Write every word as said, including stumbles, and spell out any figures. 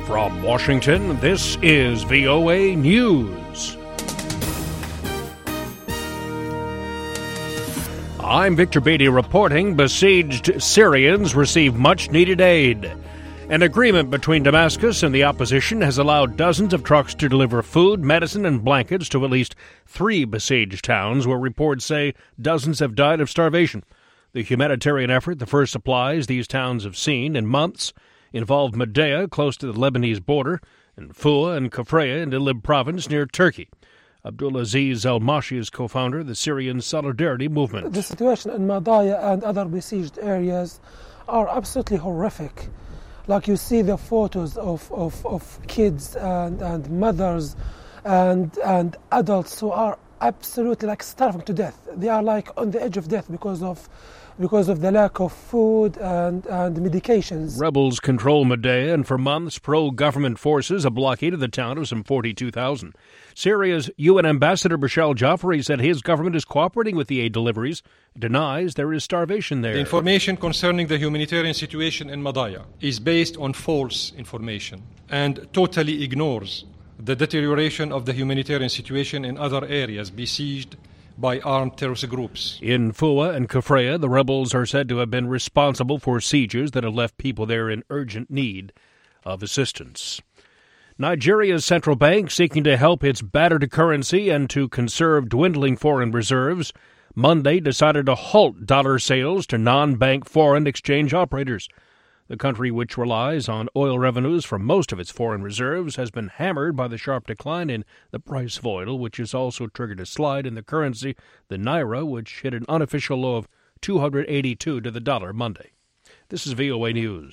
From Washington, this is V O A News. I'm Victor Beatty reporting besieged Syrians receive much-needed aid. An agreement between Damascus and the opposition has allowed dozens of trucks to deliver food, medicine, and blankets to at least three besieged towns where reports say dozens have died of starvation. The humanitarian effort, the first supplies these towns have seen in months, involved Madea, close to the Lebanese border, and Foua and Kafraya in Idlib province near Turkey. Abdulaziz Al-Mashi is co-founder of the Syrian Solidarity Movement. The situation in Madaya and other besieged areas are absolutely horrific. Like you see the photos of, of, of kids and, and mothers and, and adults who are absolutely like starving to death. They are like on the edge of death because of because of the lack of food and, and medications. Rebels control Madea, and for months pro-government forces have blockaded the town of some forty-two thousand. Syria's U N Ambassador Bashar Jafari said his government is cooperating with the aid deliveries, denies there is starvation there. The information concerning the humanitarian situation in Madaya is based on false information and totally ignores the deterioration of the humanitarian situation in other areas besieged by armed terrorist groups. In Foua and Kafraya, the rebels are said to have been responsible for sieges that have left people there in urgent need of assistance. Nigeria's central bank, seeking to help its battered currency and to conserve dwindling foreign reserves, Monday decided to halt dollar sales to non-bank foreign exchange operators. The country, which relies on oil revenues from most of its foreign reserves, has been hammered by the sharp decline in the price of oil, which has also triggered a slide in the currency, the naira, which hit an unofficial low of two hundred eighty-two to the dollar Monday. This is V O A News.